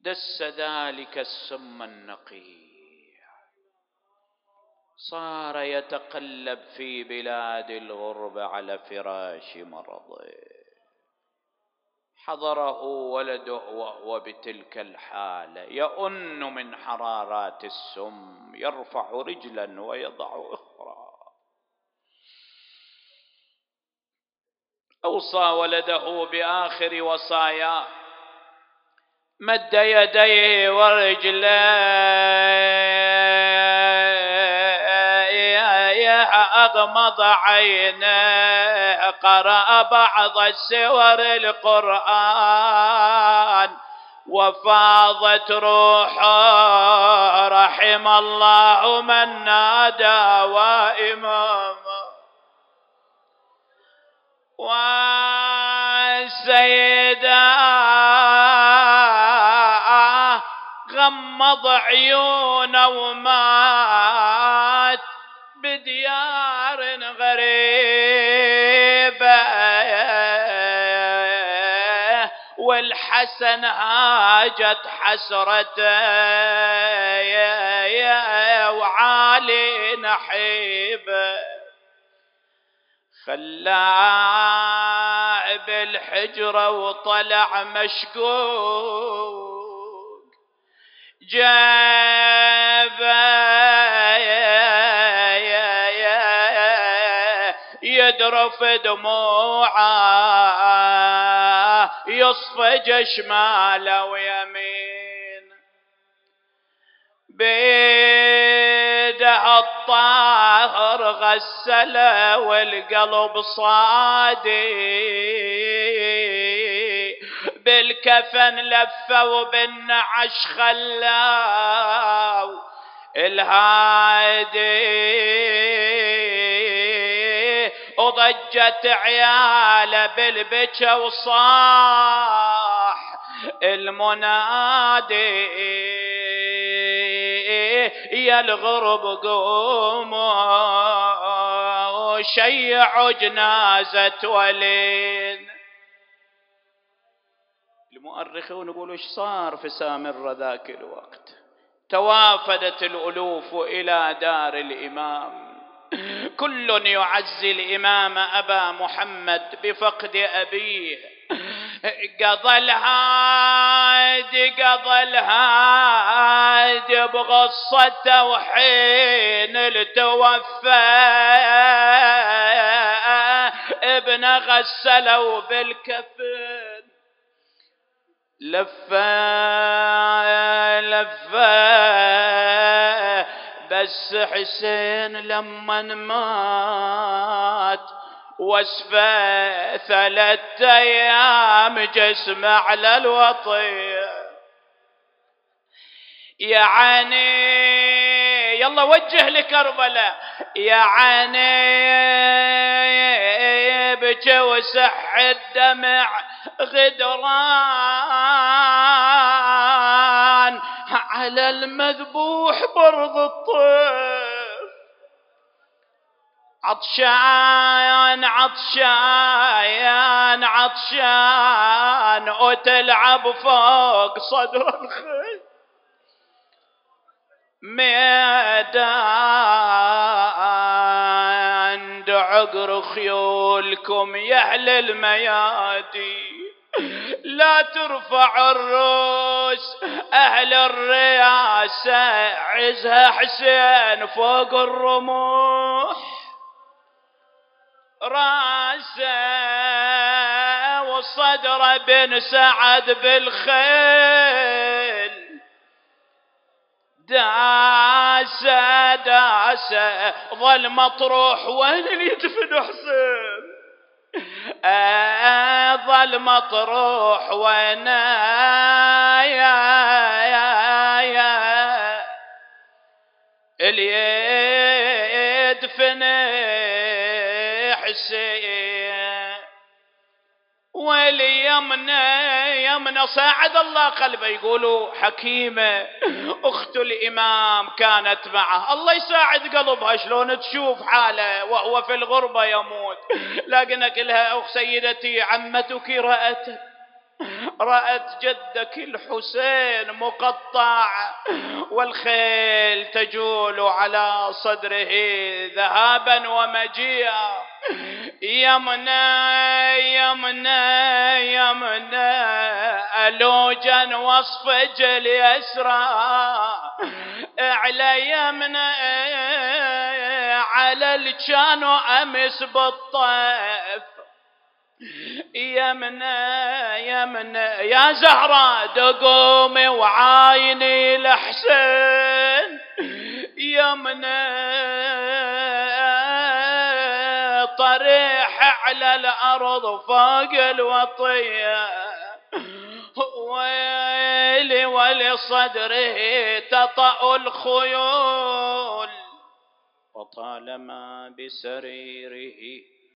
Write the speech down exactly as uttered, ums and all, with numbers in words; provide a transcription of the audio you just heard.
دس ذلك السم النقي، صار يتقلب في بلاد الغربة على فراش مرضه، حضره ولده وهو بتلك الحالة يؤن من حرارات السم، يرفع رجلا ويضع أخرى. أوصى ولده بآخر وصاياه، مد يديه ورجليه، أغمض عينيه، قرأ بعض السور القرآن وفاضت روحه، رحم الله من نادى وإماما. والسيدة غمض عيونه ومات بديار غريبة، والحسن هاجت حسرته وعالي نحيبه، خلاه بالحجرة وطلع مشقوق، جابه يدرف دموعه، يصفج شماله ويمين، بيده الطاهر غسله والقلب صادي، بالكفن لفه وبالنعش خلاه الهادي، وضجت عياله بالبكا وصاح المنادي، يا الغرب قوموا شيعوا جنازة ولين. المؤرخون يقولوا ايش صار في سامر ذاك الوقت؟ توافدت الألوف إلى دار الإمام، كل يعزي الإمام أبا محمد بفقد أبيه. قضى الهادي قضى الهادي بغصته، وحين التوفى ابن غسله بالكفن، لفا لفا بس حسين لمن مات وصفه ثلاث ايام جسمه على الوطي. يا عيني يلا وجه لكربلاء، يا عيني بكى وسح الدمع غدران، على المذبوح برض الطيف، عطشان عطشان عطشان وتلعب فوق صدر الخيل، ميدان دعقر خيولكم يا اهل الميادي، لا ترفع الروس اهل الرياسة، عزها حسين فوق الرموح، راسه وصدره بن سعد بالخيل، داسه داسه ظل مطروح وين اللي يدفن حسين، آه ظل مطروح وين يا يا يا اللي يدفن حسين، ولي يمنى يمنى ساعد الله قلبه. يقولوا حكيمة أخت الإمام كانت معه، الله يساعد قلبها، شلون تشوف حاله وهو في الغربة يموت، لكنك لها أخ سيدتي عمتك رأته رأت جدك الحسين مقطع والخيل تجول على صدره ذهابا ومجيئا. يمنا يمنا يمنا ألوجا وصفج اليسرى على يمنا على الجان أمس بالطيف. يمنا يمنا يا زهرة دقومي وعايني الحسين. يمنا طريح على الأرض فوق الوطية ويلي ولصدره تطأ الخيول. وطالما بسريره